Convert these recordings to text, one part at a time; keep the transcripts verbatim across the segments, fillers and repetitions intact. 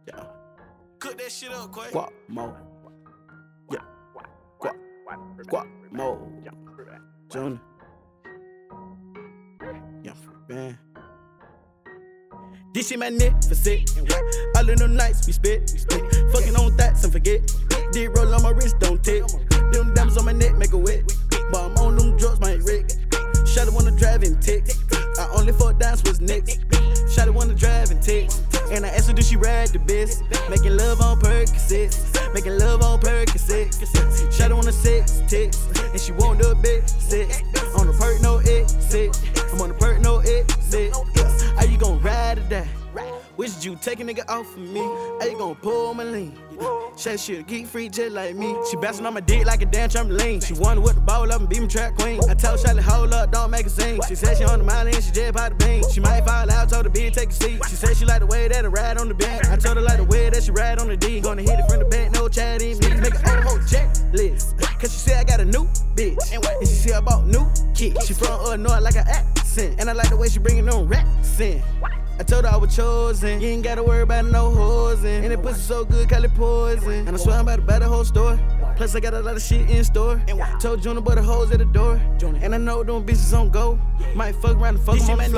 Yeah. Cook that shit up, Quay. Guap mode. Yeah. Guap. Guap mode. Junior. Yeah, man. This shit magnificent. All of them nights we spit. Fucking on thoughts and forget. Did roll on my wrist, don't tick. Them diamonds on my neck make a wet. But I'm on them drugs, my Rick. Shawty wanna drive and tick. I only fuck dance was next. Shawty wanna drive and tick. And I asked her, do she ride the best? Making love on Percocets. Making love on Percocets. Shawty wanna sex tick. And she want the bed set. On the perk, no exit. I'm on the perk, no exit. Are you gon' ride or die? Wish you take a nigga off of me. Are you gon' pull my lean? Shit, shit, geek free just like me. She bouncing on my dick like a damn trampoline. She wonder what the ball up and be my track queen. I told Shawty, hold up, don't make a scene. She said she on the mile and she just bought the bean. She might fall out, told the bitch take a seat. She said she like the way that I ride on the beat. I told her like the way that she ride on the D. Gonna hit it from the back, no chat in me. Make a whole checklist. Cause she said I got a new bitch. And she said I bought new kicks. She from Illinois like an accent. And I like the way she bringing them racks in. I told her I was chosen. You ain't gotta worry about no hoes in. And it pussy so good, call it poison. And I swear I'm about to buy the whole store. Plus I got a lot of shit in store. Told Jonah but the hoes at the door. And I know them bitches on go. Might fuck around and fuck them on the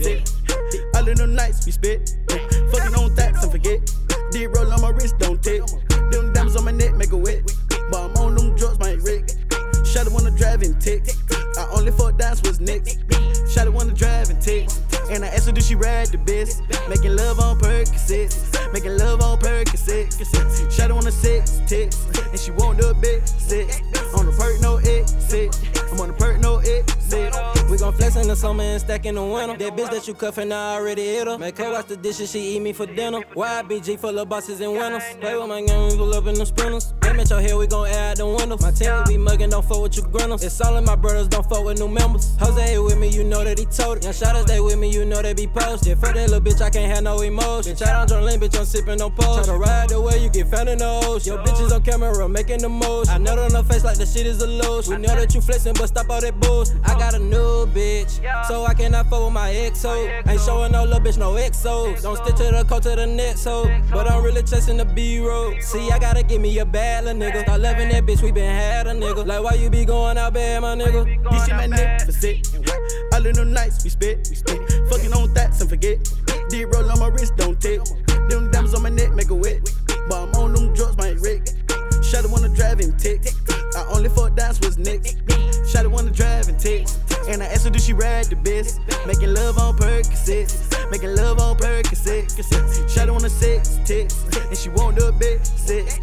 floor. All of them nights we spit. Fucking on thoughts and forget. Did roll on my wrist, don't tick. Them diamonds on my neck make a wet. But I'm on them drugs, my Rick. Shawty wanna drive and tick. I only fuck dance was next. Shawty wanna drive and tick. And I asked her, do she ride the best? Making love on Percocets. Making love on Percocets. Shawty wanna sex tick. And she want the bed set. On the perk, no exit. I'm on the perk, no exit. We gon' flex in the summer and stack in the winter. That bitch that you cuffin', I already hit her. Make her wash the dishes, she eat me for dinner. Y B G full of bosses and winners. Play with my game, we pull up in them spinners. Aim at your head, we gon' add the windows. My team we be muggin', don't fuck with you grunners. It's all of my brothers, don't fuck with new members. Jose with me, you know that he told it. Young shotters, they with me, you know they be posted. For that little bitch, I can't have no emotion. Bitch, I don't join lane, bitch, I'm sippin' on post. Try to ride the way you get found in the ocean. Your bitches on camera, making the most. I know that on her face like the shit is a lotion. We know that you flexin', but stop all that bullshit. I got a new bitch, so I cannot fuck with my ex ho. Ain't showing no little bitch, no exos. Don't stick to the coat to the neck, so. But I'm really chasing the B-roll. See, I gotta give me a bad little nigga. Start loving that bitch, we been had a nigga. Like, why you be going out bad, my nigga? This shit magnificent. All of them nights we spit. Fucking on thoughts and forget. Did roll on my wrist, don't tick. Them diamonds on my neck make a wet. But I'm on them drugs, my Rick. Shawty wanna drive and tick. I only fuck dance was next. Shawty wanna drive and tick. And I asked her, do she ride the best? Making love on Percocets. Making love on Percocets. Shawty wanna sex tick. And she want the bed set.